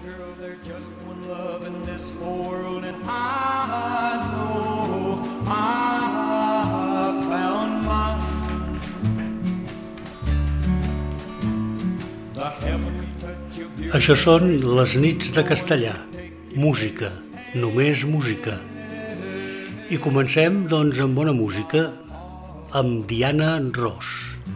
girl, there's just one love in this whole world, and I know I found mine. The heavenly touch of you. Això són les nits de castellà. Música, només música. I comencem, doncs, amb bona música, amb Diana Ross.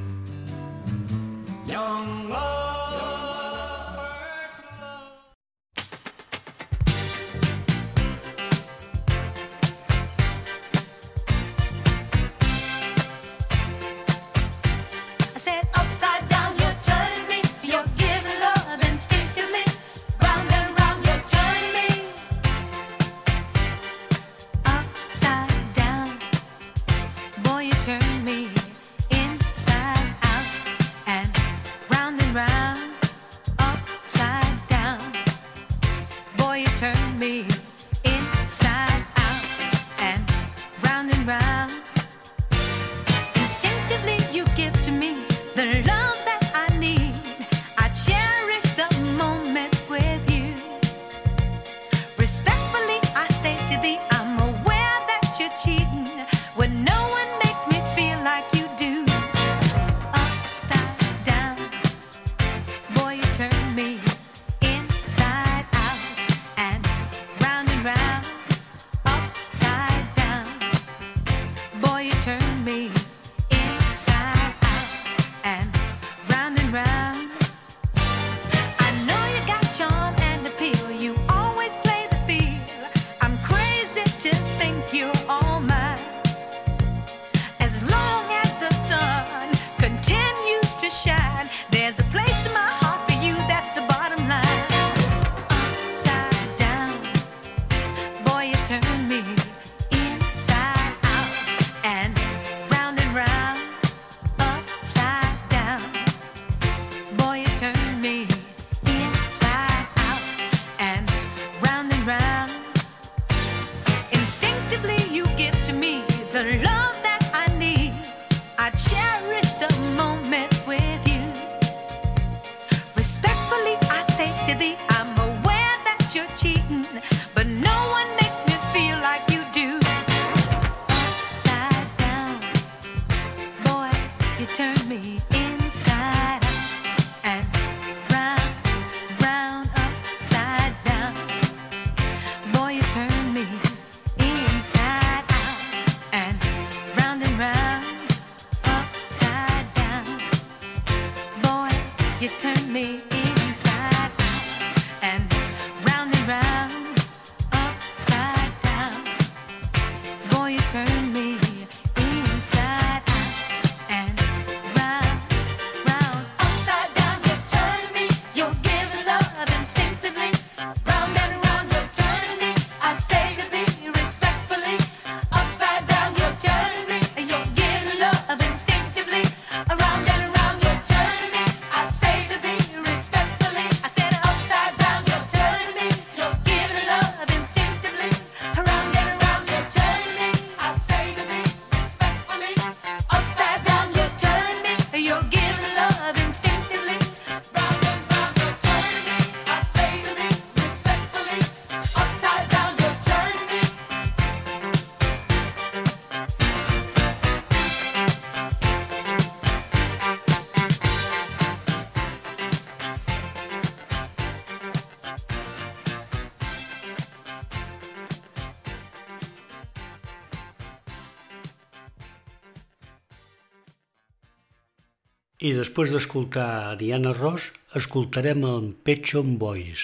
I després d'escoltar Diana Ross, escoltarem en Pet Shop Boys.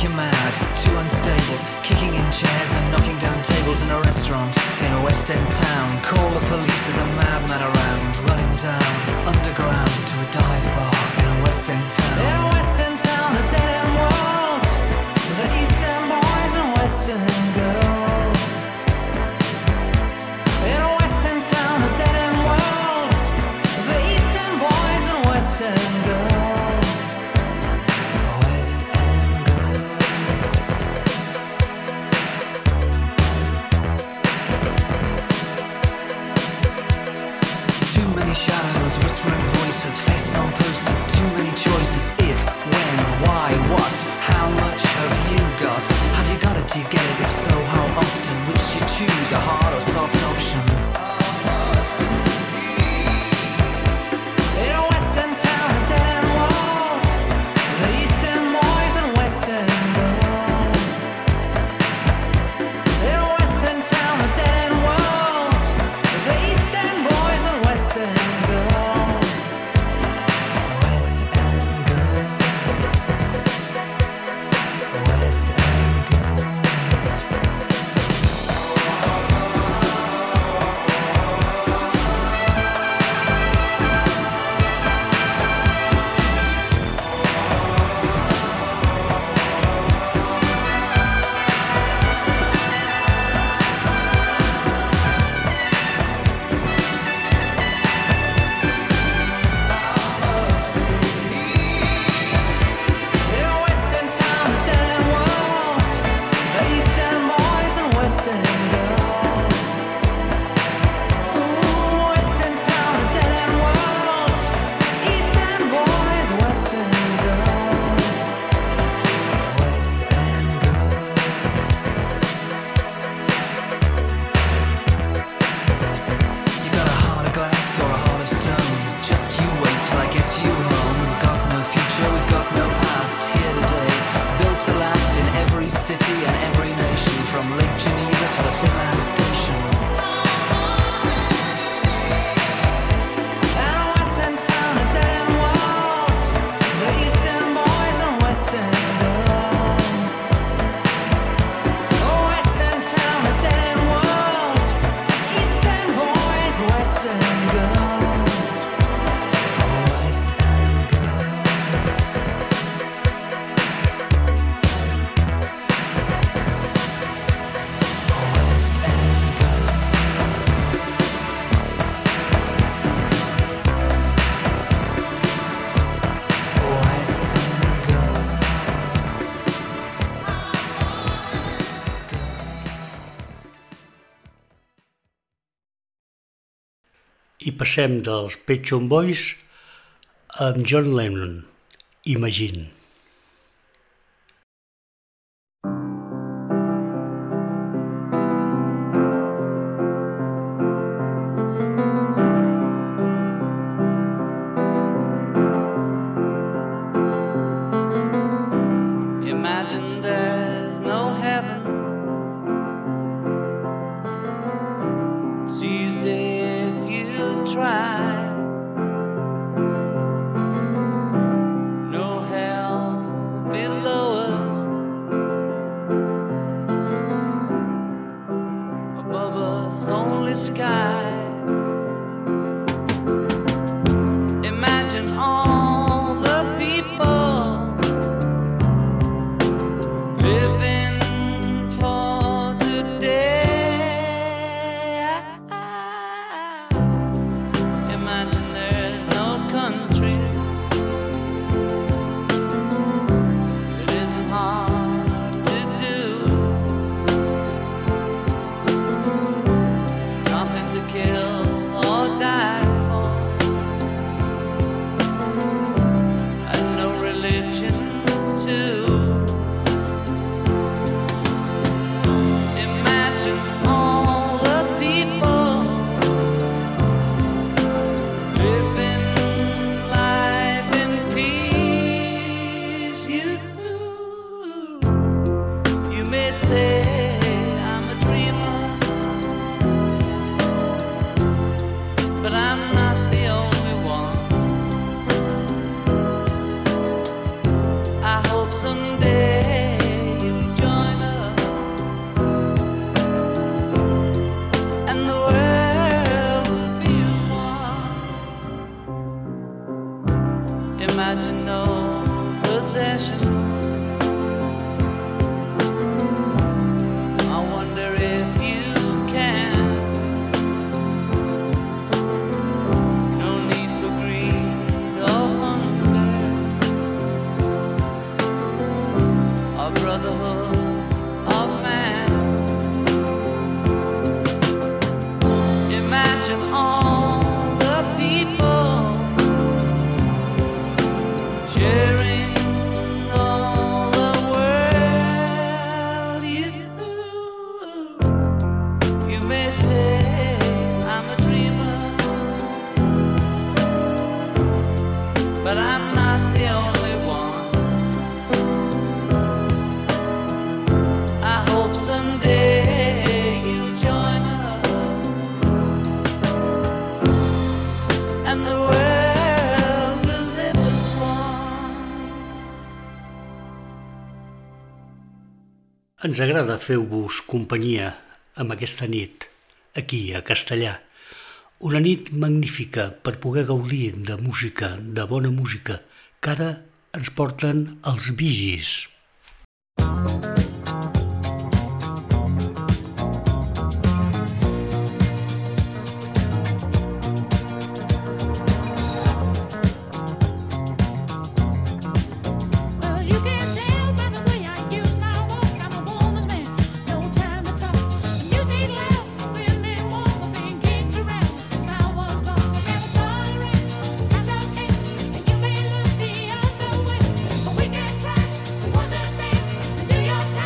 you mad, too unstable, kicking in chairs and knocking down tables in a restaurant in a West End town. Call the police, there's a madman around, running down underground to a dive bar in a West End town. In a West End town, a dead end world, the East End boys and West End girls. In a West End town, a dead end world, the East End boys and West End girls. West End girls. Too many shadows, whispering voices, faces on posters, too many choices. If, when, why, what, how much have you got? Have you got it, do you get it? If so, how often? Which do you choose, a hard or soft option? In a West End town, a dead end world, the East End boys and West End girls. In a West End town, a dead end world, the East End boys and West End girls. West End girls. West End girls. In a West End town, a dead end world, the East End boys and West End girls. Ooh, West End town, a dead end world, East End boys, West End girls. West End girls. You got a heart of glass or a heart of stone. Just you wait till I get you home. We've got no future, we've got no past. Here today, built to last in every city and every nation, from Lake Geneva to the Finland station. And a West End town, a dead end world, the East End boys and West End girls. A West End town, a dead end world, East End boys, West End girls. West End girls. West End girls. West End girls. I passem dels Pet Shop Boys amb John Lennon, Imagine. Imagine there's no heaven. It's easy if you try. No hell below us. Above us only sky. Imagine all the people living for today. Imagine there's no countries. It isn't hard to do. Nothing to kill or die for. And no religion too. Imagine all the people living life in peace. You may say I'm a dreamer, but I'm not the only one. I hope someday brotherhood of man. Imagine all the people sharing all the world. You may say I'm a dreamer, but I'm not the only one. I hope someday you'll join us, and the world will live as one. Ens agrada fer-vos companyia amb aquesta nit, aquí a Castellà. Una nit magnífica per poder gaudir de música, de bona música, que ara ens porten els Bee Gees. Well, you can tell by the way I use my walk, I'm a woman's man, no time to talk. The music loud, with me warm, I've been kicked around since I was born. Never tolerate, that's okay, and you may look the other way, but we can try to understand and do your time.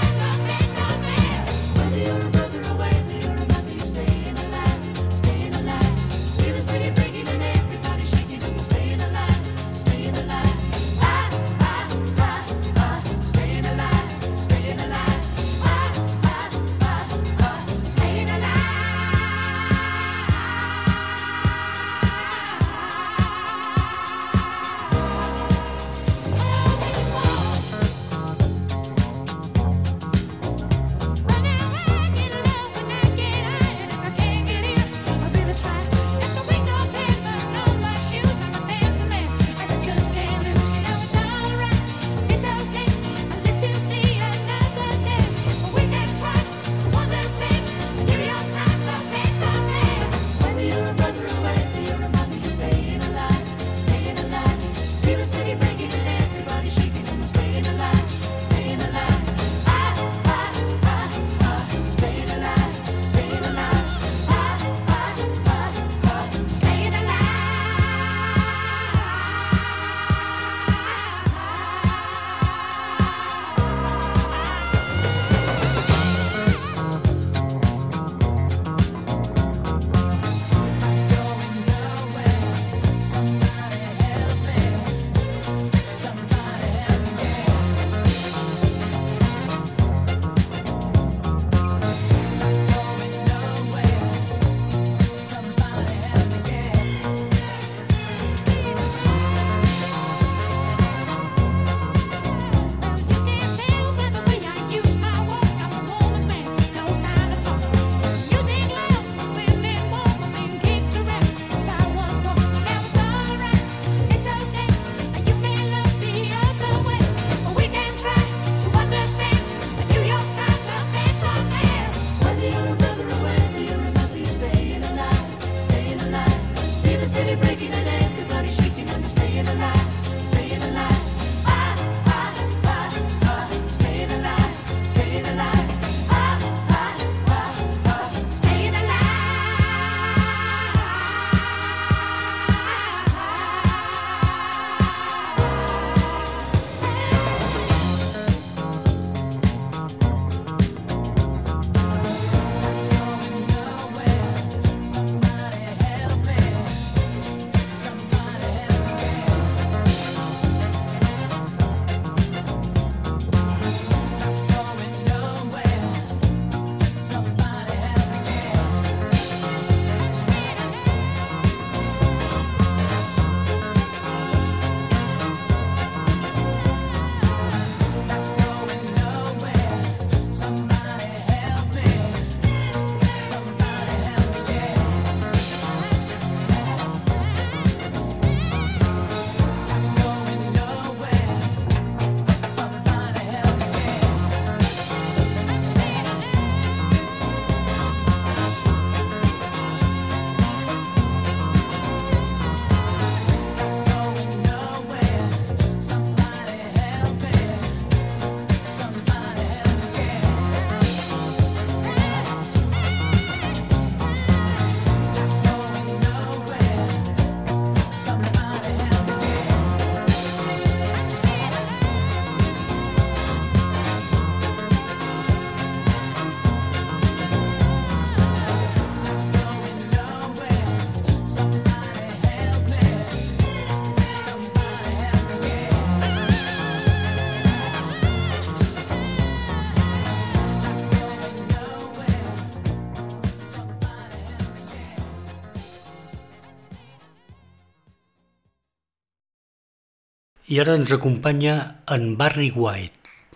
I ara ens acompanya en Barry White.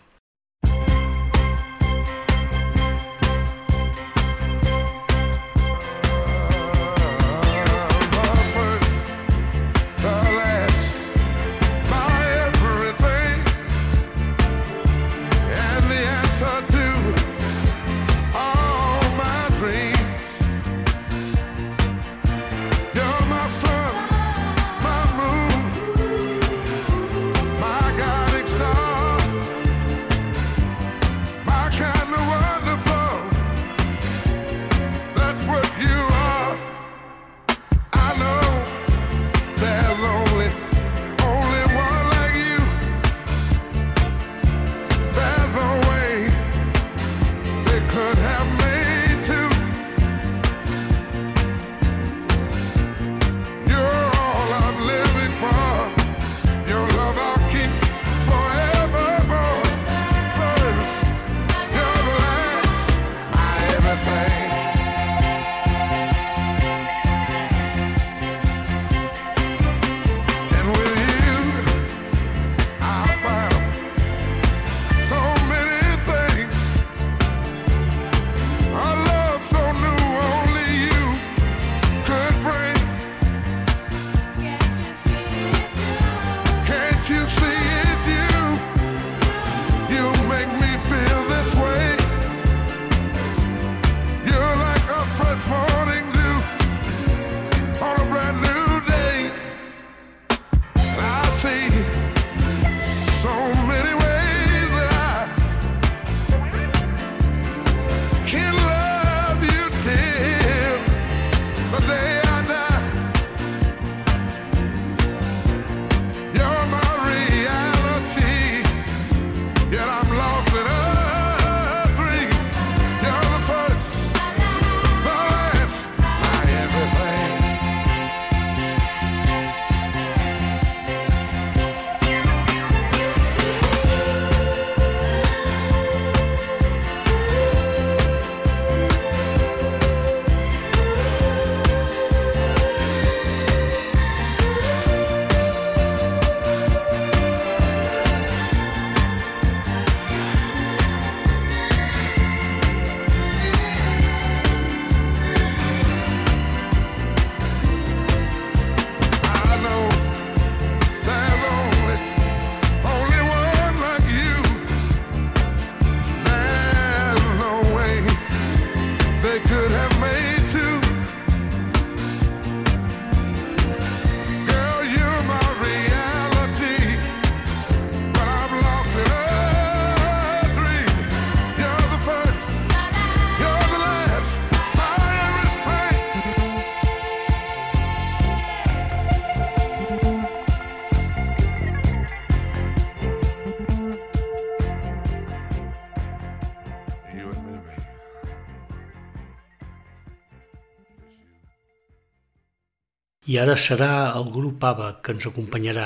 I ara serà el grup ABBA que ens acompanyarà,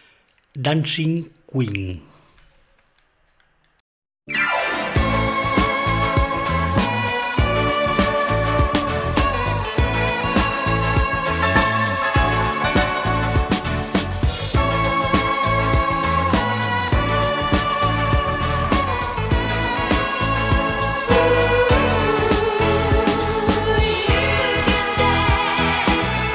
Dancing Queen.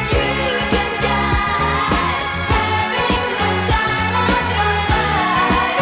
You can dance, having the time of your life.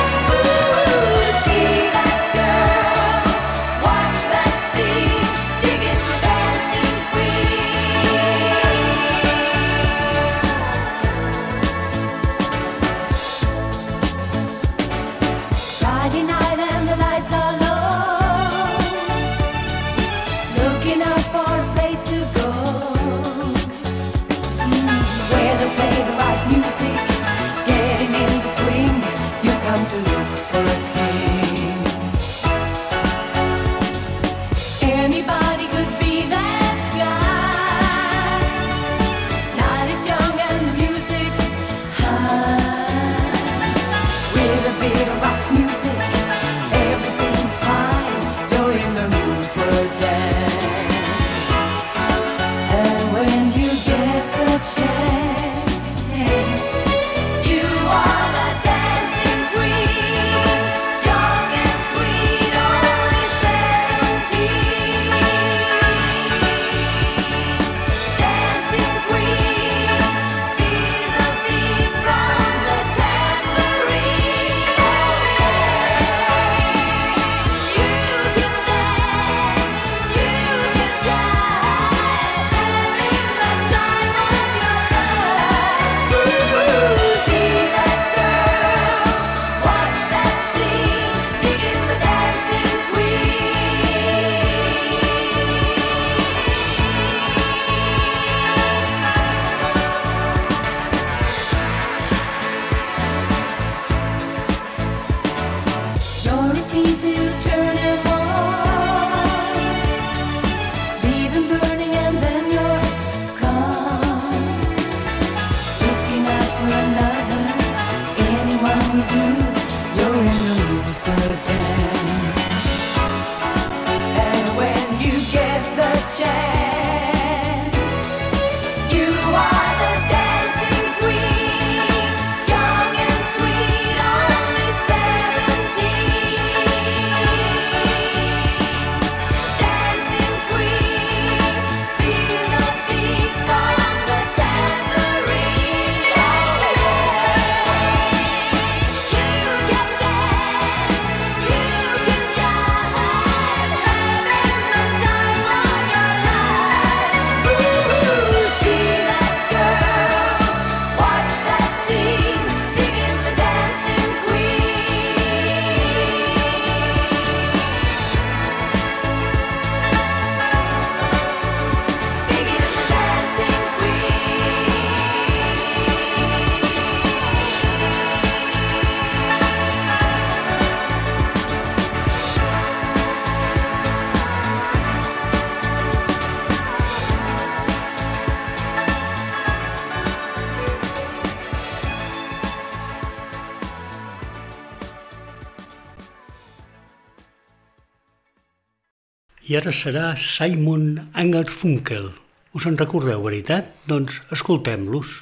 I ara serà Simon & Garfunkel. Us en recordeu, veritat? Doncs escoltem-los.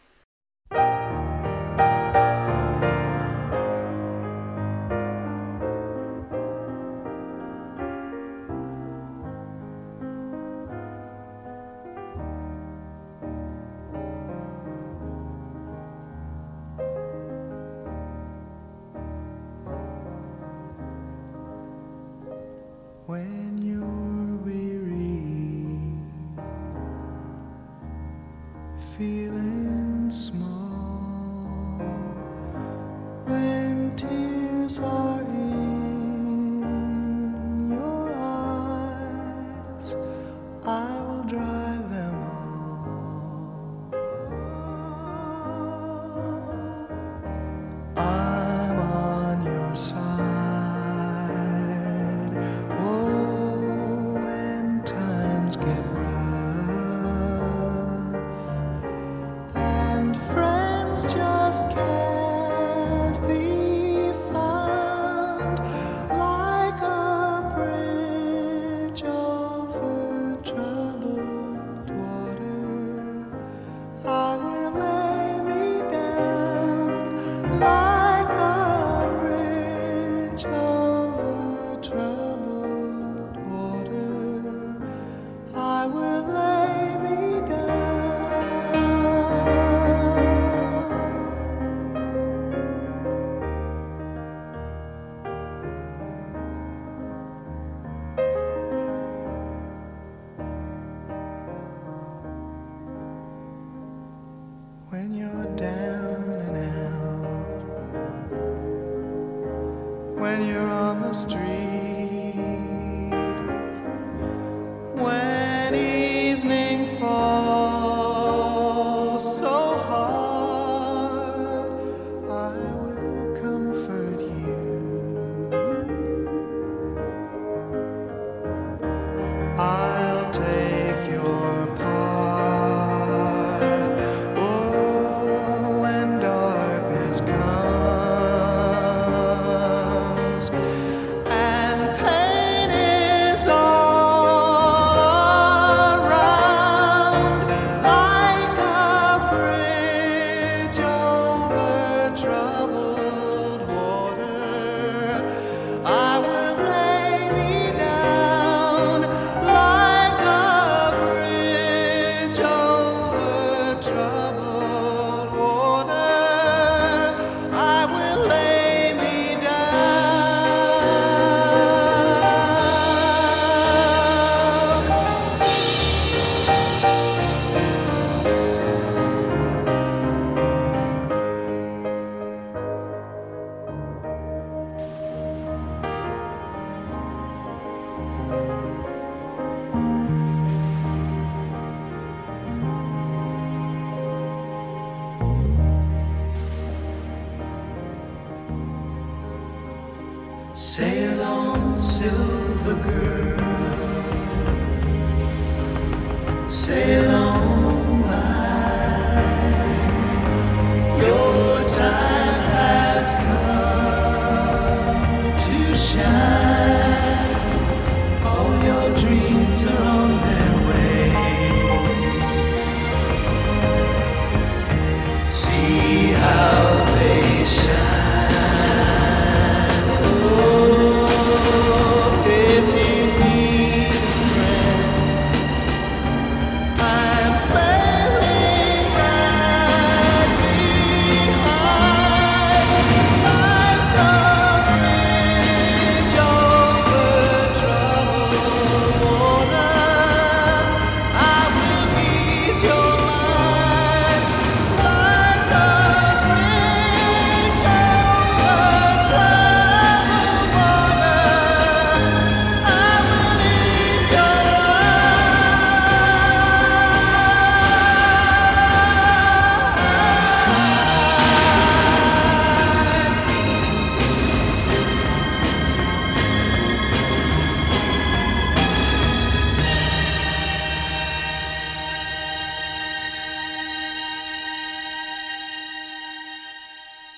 When you're weary, feeling small, when tears are in your eyes, I will dry them all. I'm on your side. When you're down and out, when you're on the street, when evening falls so hard, I will comfort you. I'll take your part. Sail on, silver girl, sail on by. Your time has come to shine. All your dreams are on their way. See how they shine.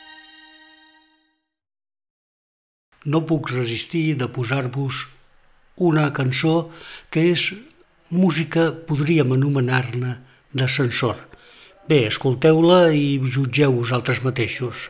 No puc resistir de posar-vos una cançó que és música, podríem anomenar-ne, d'ascensor. Bé, escolteu-la i jutgeu vosaltres mateixos.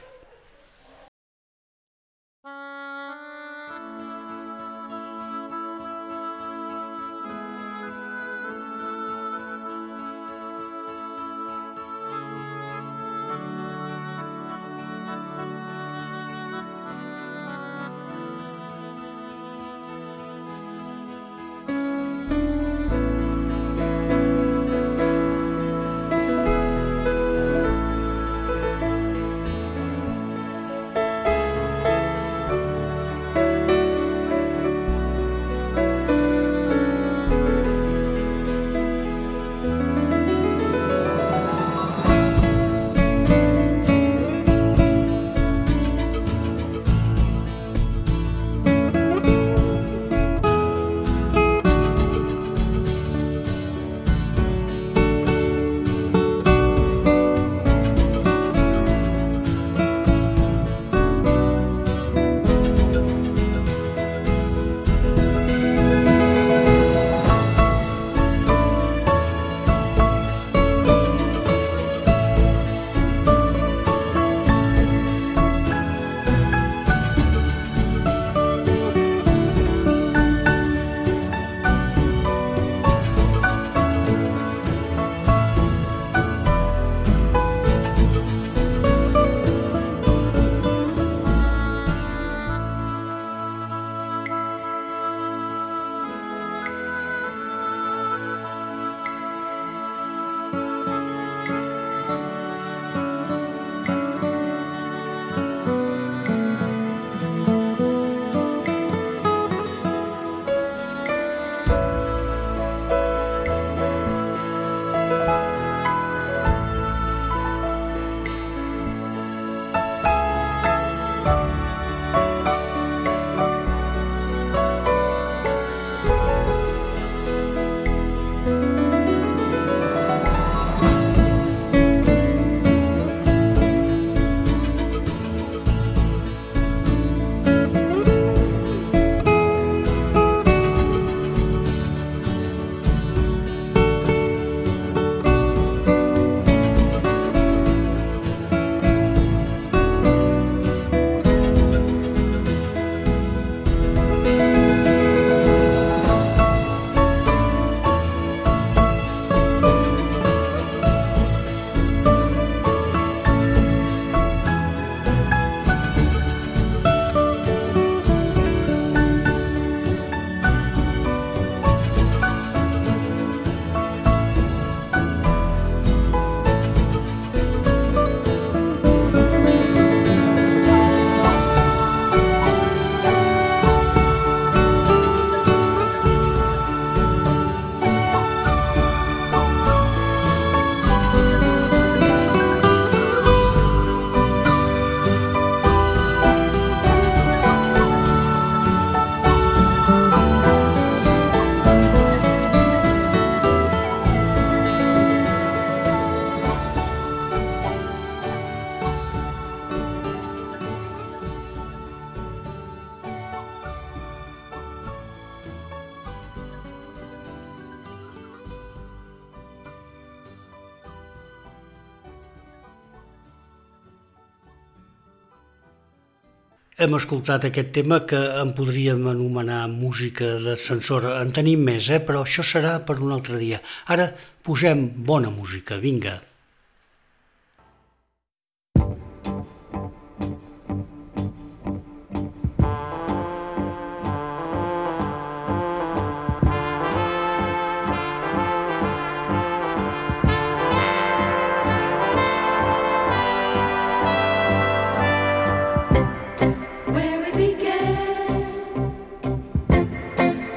Hem escoltat aquest tema que en podríem anomenar música d'ascensor. En tenim més, però això serà per un altre dia. Ara posem bona música, vinga.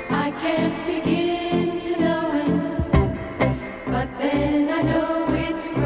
But then I know it's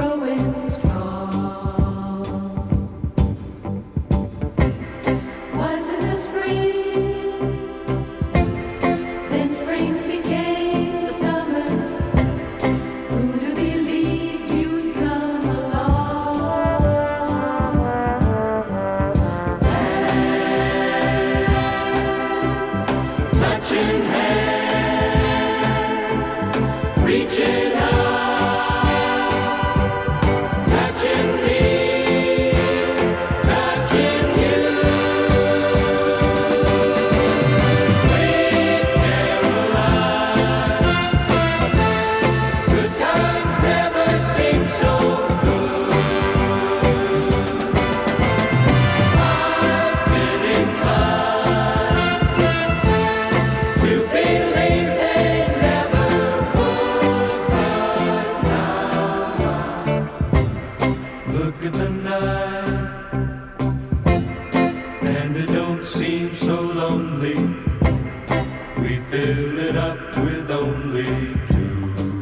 lonely, we fill it up with only two.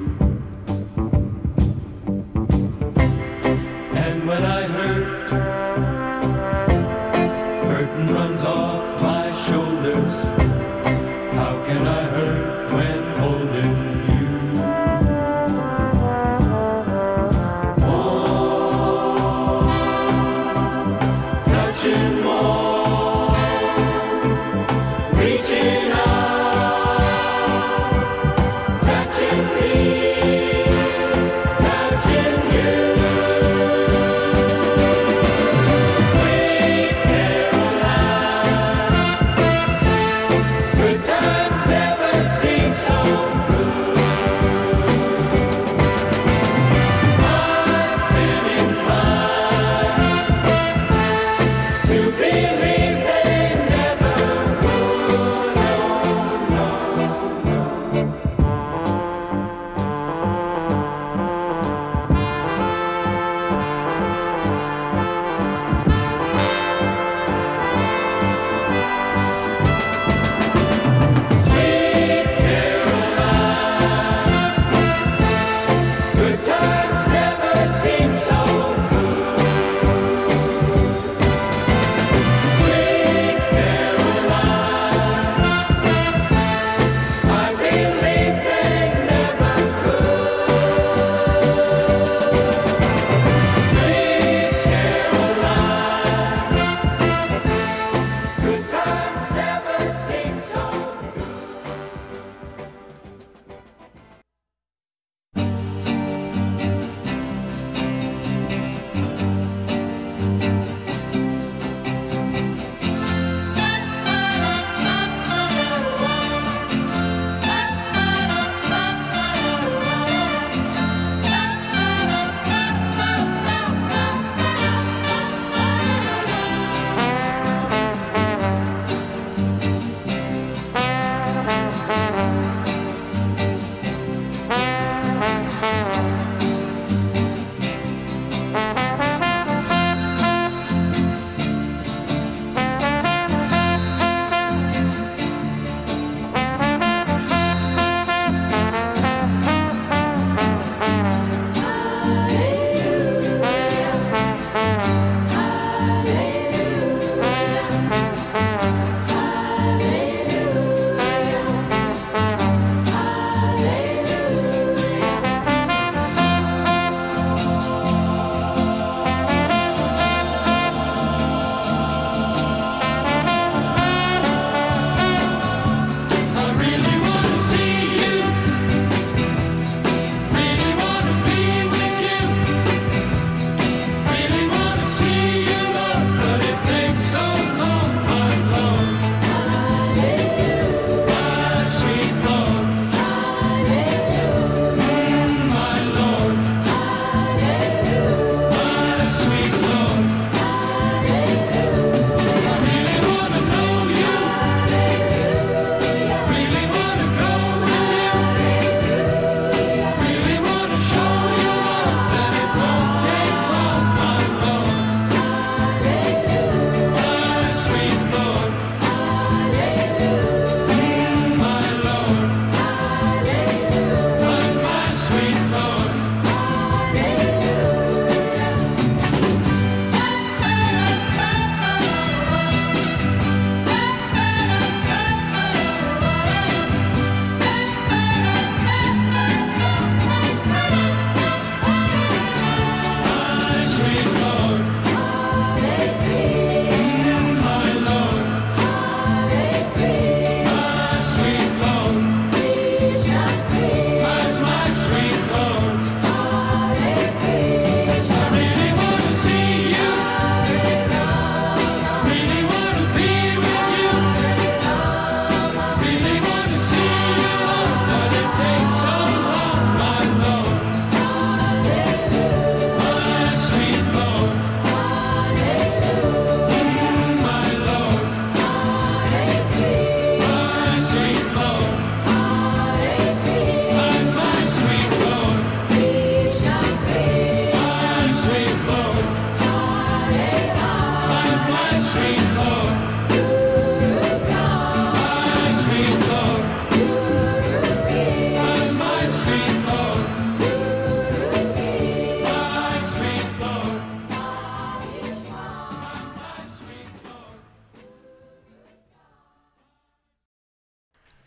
And when I hurt, hurting runs off my shoulders. How can I hurt when holding you? More, touching more, reaching out, touching me, touching you. Sweet Caroline, good times never seem so good. I've been inclined to believe they never would. Oh, no, no. Sweet Caroline, good times never seem so good. Sweet Caroline, I believe they never could. Sweet Caroline, good times never seem so good.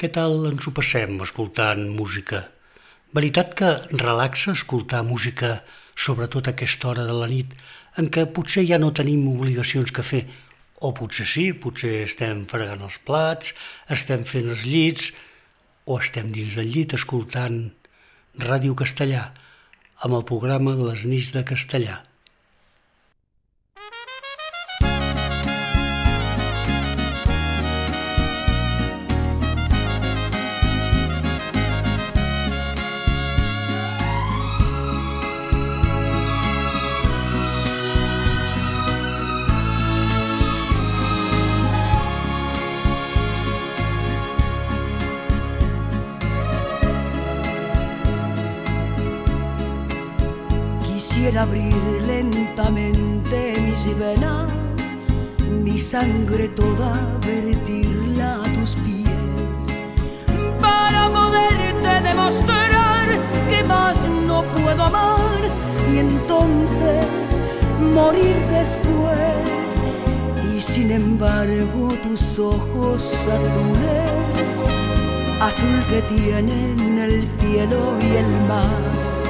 Què tal ens ho passem escoltant música? Veritat que relaxa escoltar música, sobretot a aquesta hora de la nit, en què potser ja no tenim obligacions que fer, o potser sí, potser estem fregant els plats, estem fent els llits, o estem dins del llit escoltant Ràdio Castellà, amb el programa Les nits de Castellà. Quisiera abrir lentamente mis venas, mi sangre toda vertirla a tus pies, para poderte demostrar que más no puedo amar y entonces morir después. Y sin embargo tus ojos azules, azul que tienen el cielo y el mar,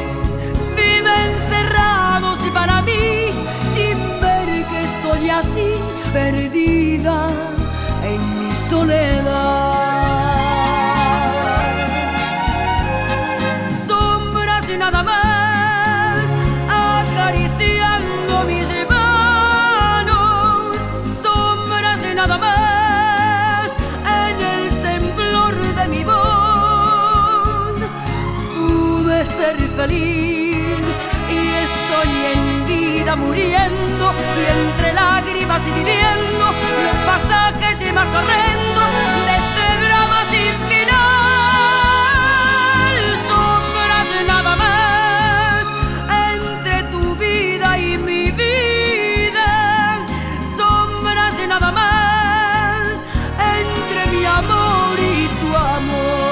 encerrados para mí, sin ver que estoy así, perdida en mi soledad. Sombras y nada más, acariciando mis manos. Sombras y nada más, en el temblor de mi voz. Pude ser feliz, estoy en vida muriendo y entre lágrimas y viviendo los pasajes y más horrendos de este drama sin final. Sombras nada más entre tu vida y mi vida. Sombras nada más entre mi amor y tu amor.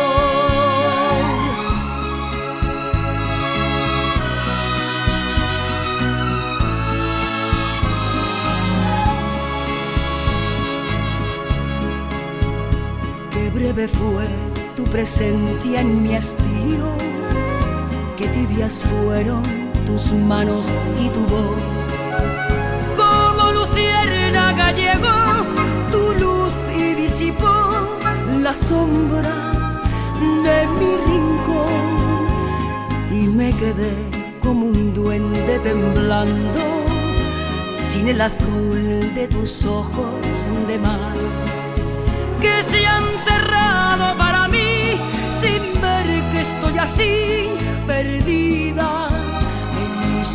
Breve fue tu presencia en mi hastío, que tibias fueron tus manos y tu voz. Como luciérnaga llegó tu luz y disipó las sombras de mi rincón, y me quedé como un duende temblando, sin el azul de tus ojos de mar, que se han cerrado para mí, sin ver que estoy así, perdida en mi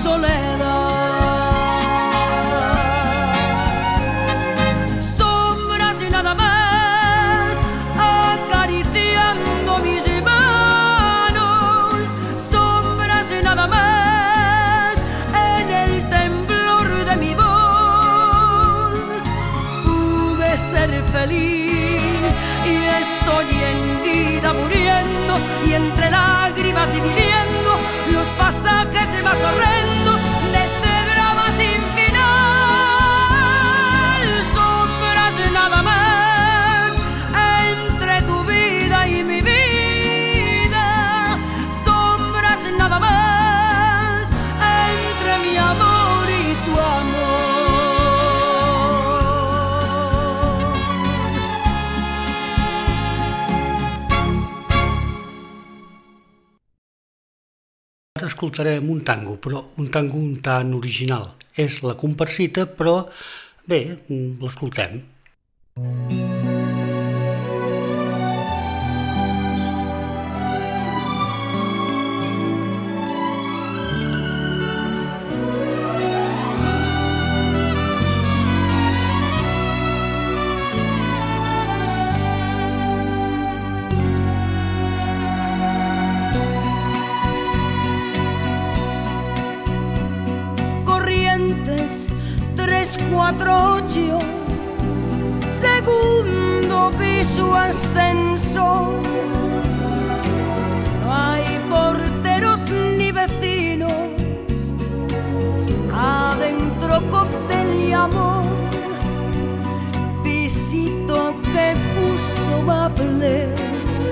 soledad. Sombras y nada más, acariciando mis manos. Sombras y nada más, en el temblor de mi voz. Pude ser feliz, estoy en vida muriendo y entre lágrimas y viviendo los pasajes más horrendos de este drama sin final. Sombras nada más entre tu vida y mi vida. Sombras nada más entre mi amor y tu amor. Ara escoltarem un tango, però un tango un tant original. És la Comparsita, però bé, l'escoltem. Corrientes 348, segundo piso ascensor. Hay porteros ni vecinos, adentro cóctel y amor. Pisito que puso Babler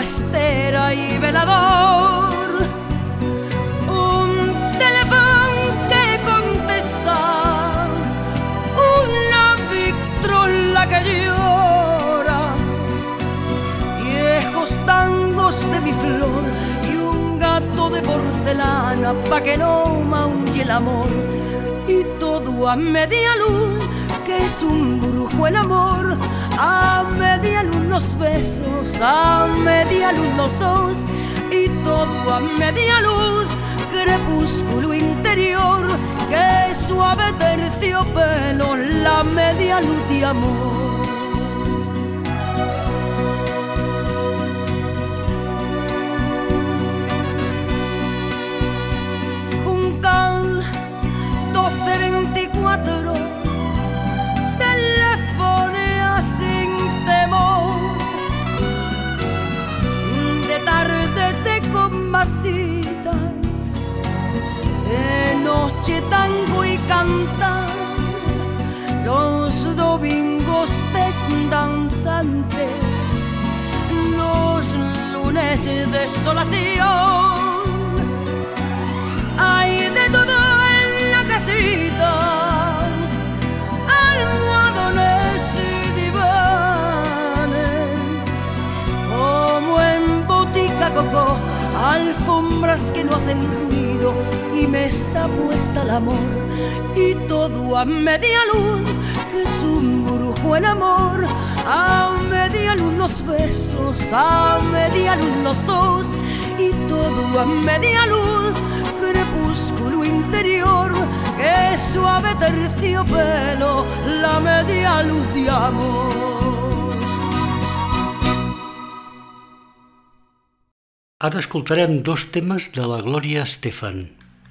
estera y velador, un teléfono que contesta, una vitrola que llora, viejos tangos de mi flor y un gato de porcelana pa' que no maulle el amor. Y todo a media luz, que es un brujo el amor, a media luz los besos, a media luz los dos, y todo a media luz, crepúsculo interior, que suave terciopelo, la media luz de amor. Juncal 1224, telefonea sin temor, de tarde te con masitas, de noche tango y cantar, los domingos desdanzantes, los lunes de desolación. Hay de todo en la casita, almohadones y divanes, como en botica cocó, alfombras que no hacen ruido y mesa puesta al amor. Y todo a media luz, que es un brujo el amor, a media luz los besos, a media luz los dos, y todo a media luz, crepúsculo interior, que suave terciopelo, la media luz de amor. Ara escoltarem dos temes de la Gloria Estefan.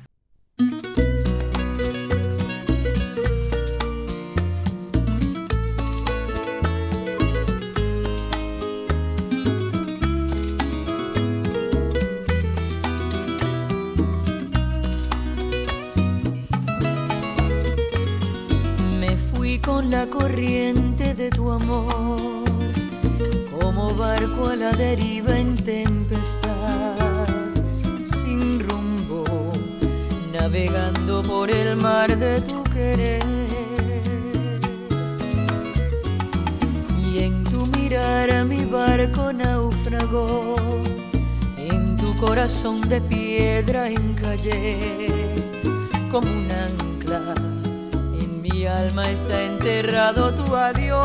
Con la corriente de tu amor, como barco a la deriva en tempestad, sin rumbo, navegando por el mar de tu querer. Y en tu mirar mi barco naufragó, en tu corazón de piedra encallé, como un ancla. Mi alma está enterrado tu adiós.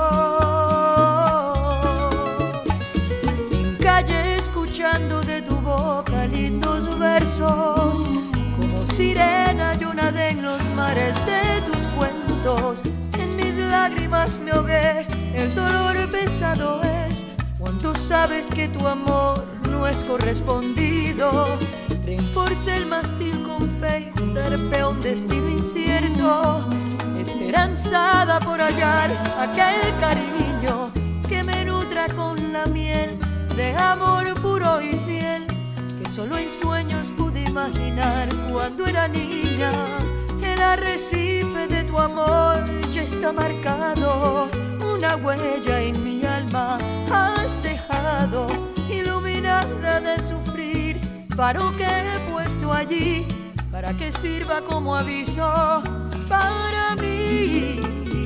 En calle escuchando de tu boca lindos versos, como sirena yo nadé en los mares de tus cuentos. En mis lágrimas me ahogué, el dolor pesado es cuando sabes que tu amor no es correspondido. Reenforce el mástil con fe y zarpea un destino incierto, esperanzada por hallar aquel cariño que me nutra con la miel de amor puro y fiel, que solo en sueños pude imaginar cuando era niña. El arrecife de tu amor ya está marcado, una huella en mi alma has dejado, iluminada de sufrir, faro que he puesto allí para que sirva como aviso para mí.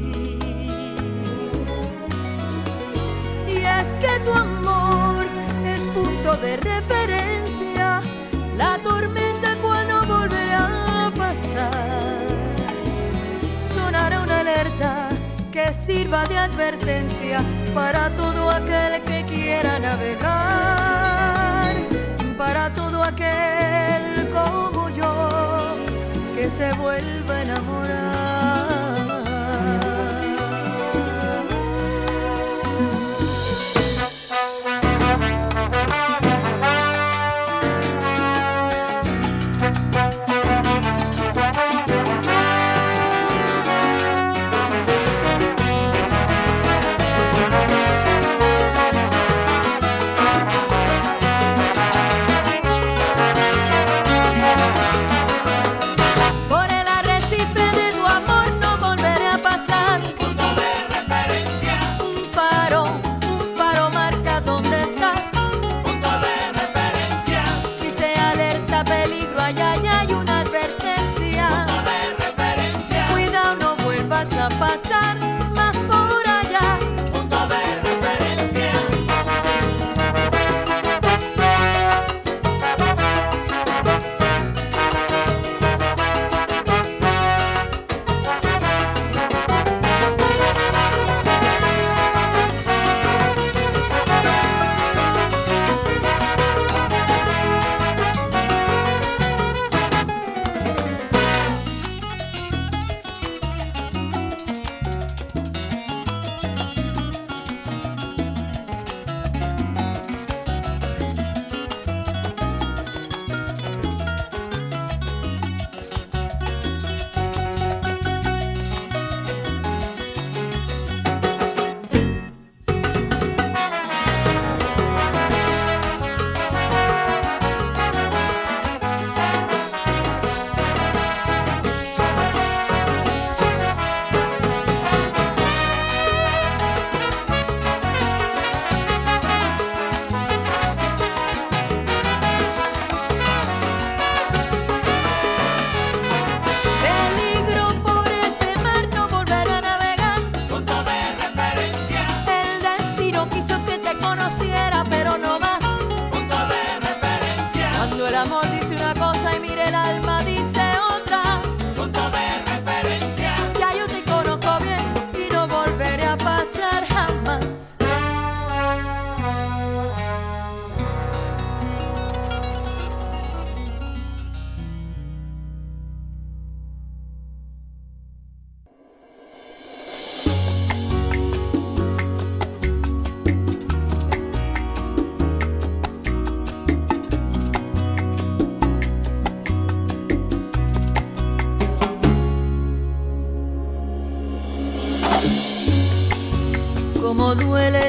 Y es que tu amor es punto de referencia, la tormenta cual no volverá a pasar. Sonará una alerta que sirva de advertencia para todo aquel que quiera navegar, para todo aquel como yo que se vuelva a enamorar. Por el arrecife de tu amor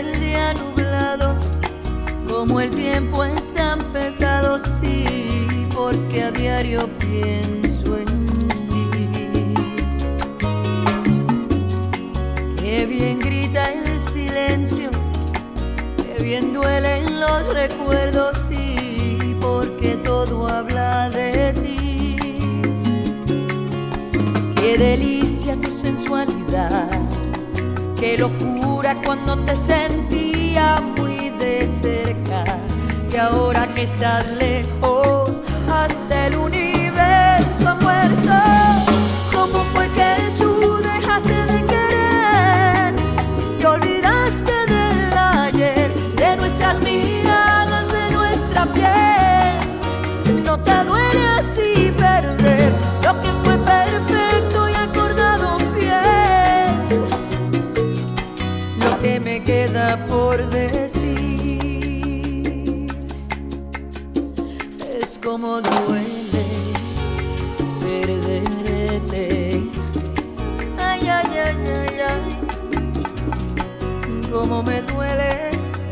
el día nublado, como el tiempo es tan pesado, sí, porque a diario pienso en ti. Qué bien grita el silencio, qué bien duelen los recuerdos, sí, porque todo habla de ti. Qué delicia tu sensualidad, qué locura cuando te sentía muy de cerca, y ahora que estás lejos, hasta el universo ha muerto. ¿Cómo fue que tú dejaste de querer y olvidaste del ayer, de nuestras miradas, de nuestra piel? No te duele así perder lo que fue perfecto y acordado fiel. Lo que me queda por decir es como duele perderte. Ay, ay, ay, ay, ay, como me duele.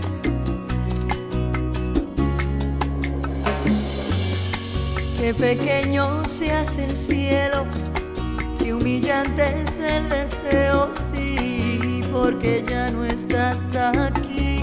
Qué pequeño se hace el cielo, qué humillante es el deseo, sí, porque ya no estás aquí.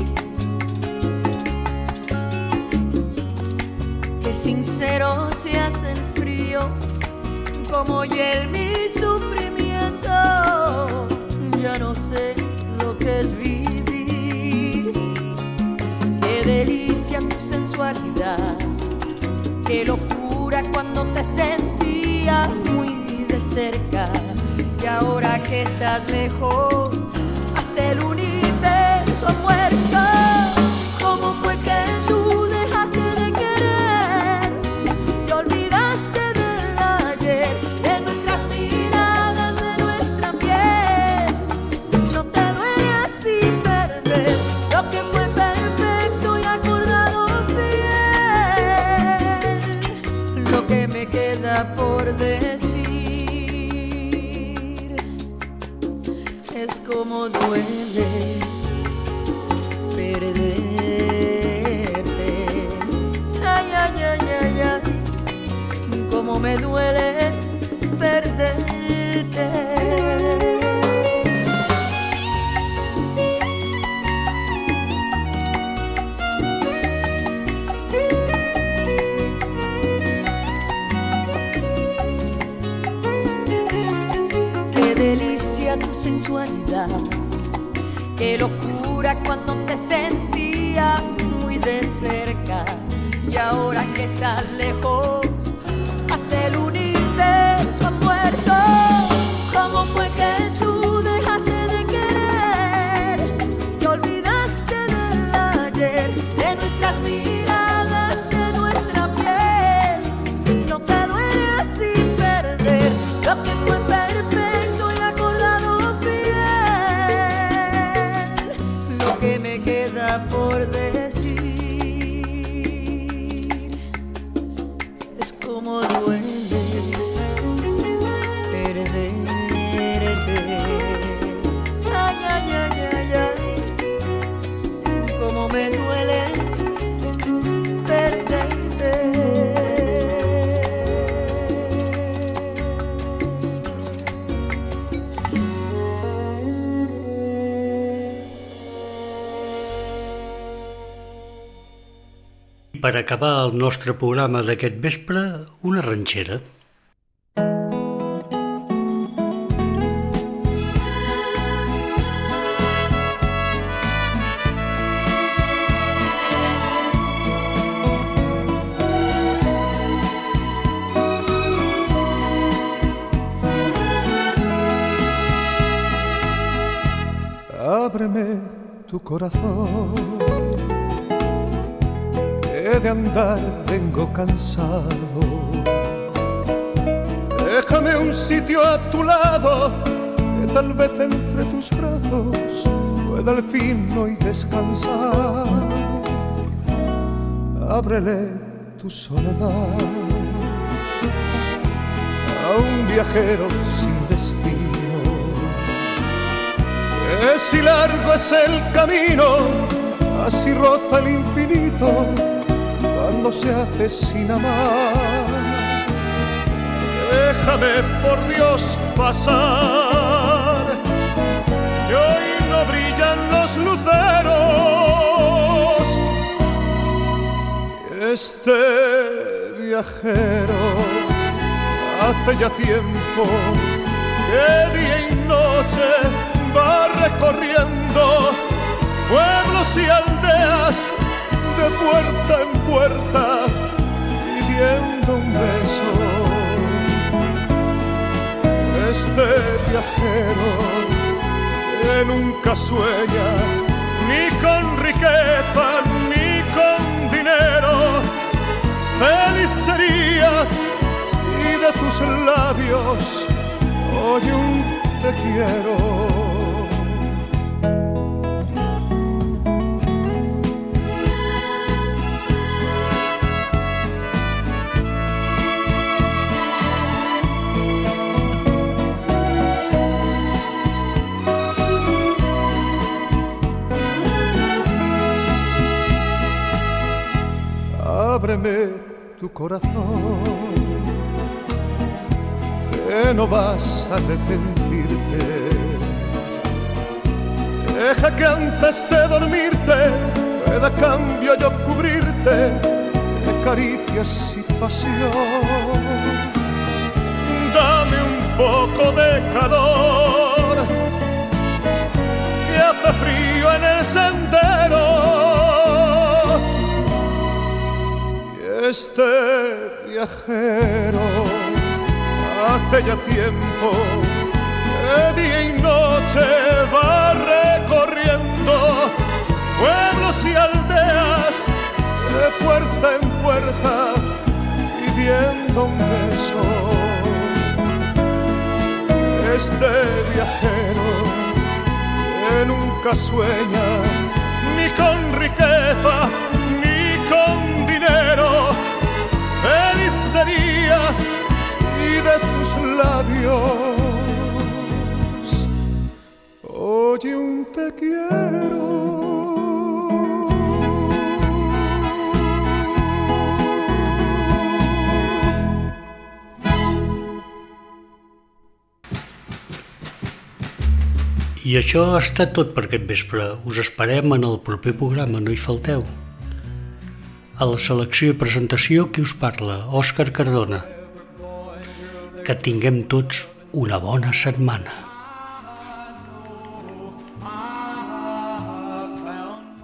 Qué sincero se hace el frío, como hiel mi sufrimiento. Ya no sé lo que es vivir. Qué delicia tu sensualidad, qué locura cuando te sentía muy de cerca, y ahora que estás lejos, hasta el universo ha muerto. ¿Cómo fue que tú dejaste de querer y olvidaste del ayer, de nuestras miradas, de nuestra piel? No te duele así perder lo que fue perfecto y acordado fiel. Lo que me queda por decir es como duele perderte. Ay, ay, ay, ay, ay, como me duele perderte. Qué delicia tu sensualidad, qué locura cuando te sentía muy de cerca, y ahora que estás lejos, hasta el universo ha muerto. ¿Cómo fue que tú dejaste de querer y olvidaste del ayer, de nuestras miradas, de nuestra piel? No te duele así perder lo que fue perfecto y acordado fiel. Lo que me queda por decir es como duele perderte. Ay, ay, ay, ay, ay, como me duele perderte. Per acabar el nostre programa d'aquest vespre, una ranxera. Ábreme tu corazón, que de andar vengo cansado. Déjame un sitio a tu lado, que tal vez entre tus brazos pueda al fin hoy descansar. Ábrele tu soledad a un viajero sin destino, Si largo es el camino, así roza el infinito cuando se hace sin amar. Déjame por Dios pasar, que hoy no brillan los luceros. Este viajero hace ya tiempo que día y noche va recorriendo pueblos y aldeas de puerta en puerta pidiendo un beso. Este viajero que nunca sueña ni con riqueza ni con dinero, feliz sería si de tus labios oye un te quiero. Ábreme tu corazón, que no vas a arrepentirte. Deja que antes de dormirte pueda a cambio yo cubrirte de caricias y pasión. Dame un poco de calor, que hace frío en el sendero. Este viajero hace ya tiempo que día y noche va recorriendo pueblos y aldeas de puerta en puerta pidiendo un beso. Este viajero que nunca sueña ni con riqueza ni con dinero, feliz sería si de tus labios oye un te quiero. I això ha estat tot per aquest vespre. Us esperem en el proper programa, no hi falteu. A la selecció i presentació, qui us parla? Òscar Cardona. Que tinguem tots una bona setmana.